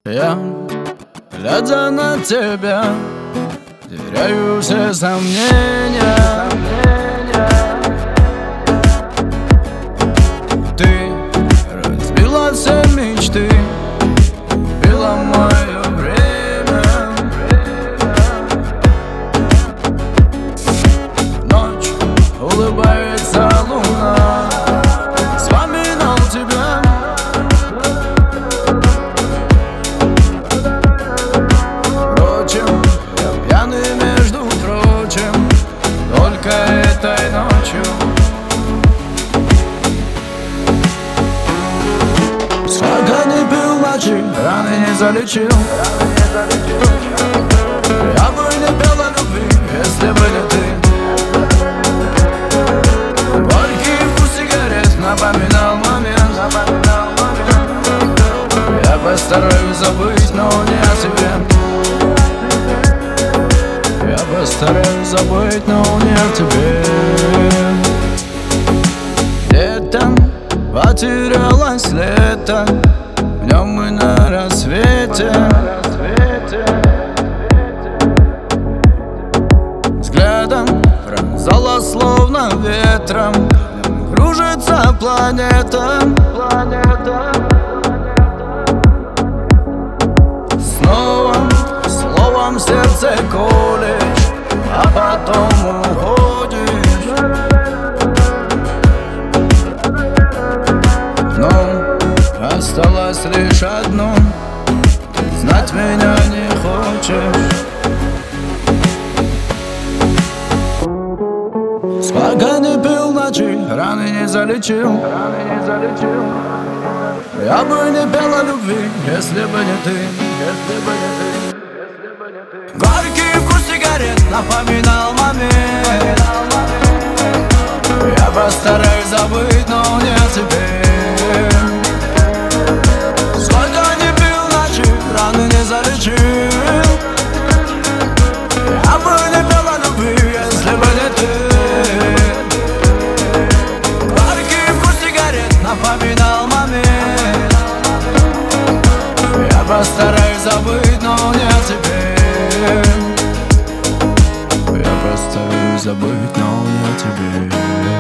Я, глядя на тебя, теряю все сомнения. Ты разбила все мечты, убила мое время. Ночь, улыбается луна, вспоминал тебя. Впрочем, я пьяный, между прочим, только этой ночью. Сколько не пил ночи, раны не залечил. Я бы не пел о любви, если бы не ты. Горький вкус сигарет напоминал момент. Я постараюсь забыть, но не о тебе. Я постараюсь забыть, но не о тебе. Летом потерялось лето, в нем мы на рассвете. Взглядом пронзала словно ветром, кружится планета. Снова словом сердце колешь, а потом уходишь. Но осталось лишь одно: ты знать меня не хочешь. Сколько не пил ночи, раны не залечил. Я бы не пел о любви, если бы не ты. Горький вкус сигарет напоминал момент. Я постараюсь забыть, но не о тебе. Сколько не пил ночи, раны не залечил. Я бы не пел о любви, если бы не ты. Горький вкус сигарет напоминал момент. Я постараюсь забыть, но не о тебе. Я постараюсь забыть, но не о тебе.